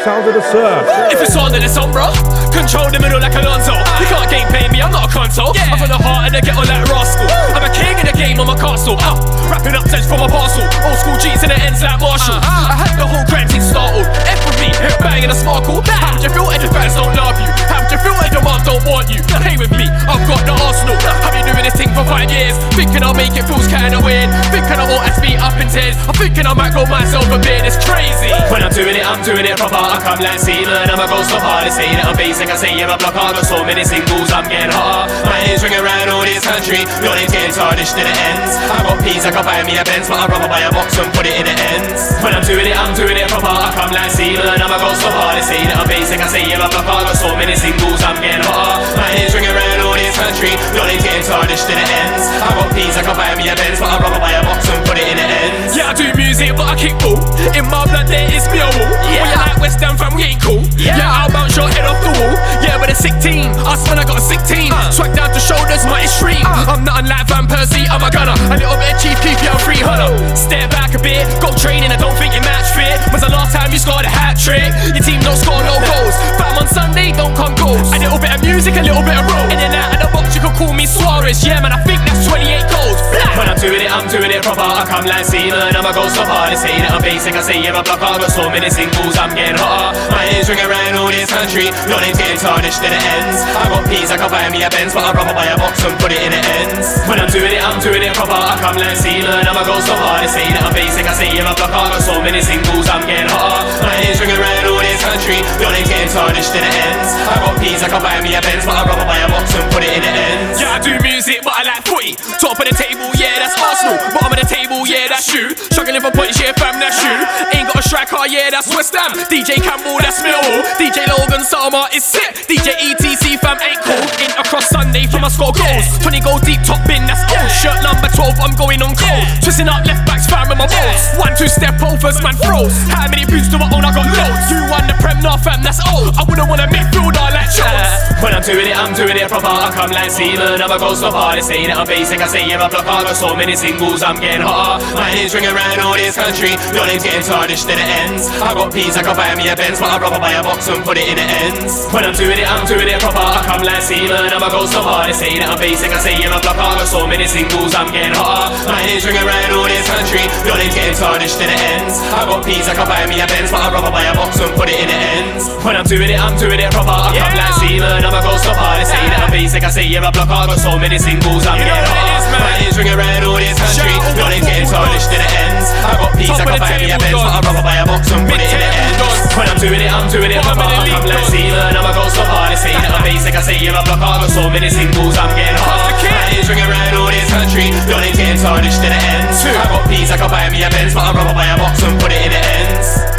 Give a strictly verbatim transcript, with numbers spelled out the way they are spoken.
sounds of the surf. If it's on, then it's on, bro. Control the middle like Alonso. You can't gameplay me, I'm not a console. I'm from the heart and I get on that rascal. I'm a king in the game, I'm a castle. Uh, wrapping up sense from a parcel. Old school G's and it ends like Marshall. I had the whole grand team startled. F with me, bang in a sparkle. How would you feel if your fans don't love you? How would you feel if your mom don't want you? Play with me, I've got the arsenal. I've been doing this thing for five years. Thinking I'll make it feels kinda weird. Thinking I won't ask me up in tears. I'm thinking I might grow myself a bit, it's crazy. When I'm doing it, I'm doing it proper. I come like Seaman, I'm a ghost of hard. They say that I'm basic, I say you're a block. I got so many singles, I'm getting hotter. My name's ringing around all this country. Your name's getting tarnished to the ends. I got peas, I can buy me a Benz, but I'd rather buy a box and put it in the ends. When I'm doing it, I'm doing it proper. I come like Seaman, I'm a ghost of hard. They say that I'm basic, I say you're a block. I got so many singles, I'm getting hotter. My name's ringing around all this country. Your name's getting tarnished to the ends. I got peas, I can buy me a Benz, but I'd rather buy a box and put it in the ends. Yeah, I do music, but I kick ball. In my blood there is me a wall. Yeah, when you like West Ham fam, we ain't cool. Yeah, yeah, I'll bounce your head off the wall. Yeah, with a sick team, us man, I got a sick team. uh. Swag down to shoulders, my extreme. uh. I'm nothing like Van Persie, I'm a gunner. A little bit of Chief Keef, yeah, I'm free hunter. Step back a bit, go training, I don't think you match fit. When's the last time you scored a hat trick? Your team don't score no goals. Fam on Sunday, don't come goals. A little bit of music, a little bit of roll. In and out of the box, you can call me Suarez. Yeah man, I think that's twenty-eight goals. When I'm doing it, I'm doing it proper. I come like Seaman, I'm a ghost of hard. They say that I'm basic, I say you're a block. I got so many singles, I'm getting hotter. My name's ringing around all this country. Your name's getting tarnished to the ends. I got peas, I can buy me a Benz, but I'd rather buy a box and put it in the ends. When I'm doing it, I'm doing it proper. I come like Seaman, I'm a ghost of hard. They say that I'm basic, I say you're a block. I got so many singles, I'm getting hotter. My name's ringing around all this country. Your name's getting tarnished to the ends. I got peas, I can buy me a Benz, but I'd rather buy a box and put it in the ends. Yeah, I do music, but I like footy. Top of the table, yeah, that's Arsenal. Bottom of the table, yeah, that's you. Struggling for points, yeah, fam, that's you. Ain't got a striker, yeah, that's West Ham. D J Campbell, that's Millwall. D J Logan Sama is sick. D J E T C fam ain't cool. In across Sunday from I score goals. twenty goals deep, top bin, that's old. Shirt number twelve, I'm going on cold. Twisting up left backs, fam with my balls. One, two step overs, man froze. How many boots do I own? I got loads. You won the Prem, nah fam, that's old. I wouldn't want a midfielder like Charles. When I'm doing it, I'm doing it proper. I come like Seaman, I'm a ghost of hard. They say that I'm basic, I say you're a block. I got so many singles, I'm getting hotter. My name's ringing around all this country. Your name's getting tarnished to the ends. I got peas, I can buy me a Benz, but I'd rather buy a box and put it in the ends. When I'm doing it, I'm doing it proper. I come like Seaman, I'm a ghost of hard. They say that I'm basic, I say you're a block. I got so many singles, I'm getting hotter. My name's ringing around all this country. Your name's getting tarnished to the ends. I got peas, I can buy me a Benz, but I'd rather buy a box and put it in the ends. When I'm doing it, I'm doing it proper. I come like Seaman, I'm a ghost of hard. They say that I'm basic, I say you're a block. I got so many singles, I'm getting hotter. My name's ringing around all this country. Your name's getting tarnished to the ends. I got peas, I can buy me a Benz, but I'd rather buy a box and put it in the ends. When I'm doing it, I'm doing it proper. I come like Seaman, I'm a ghost of hard. They say that I'm basic, I say you're a block. I got so many singles, I'm getting hotter. My name's ringing around all this country. Your name's getting tarnished to the ends. I got peas, I can buy me a Benz, but I'd rather buy a box and put it in the ends.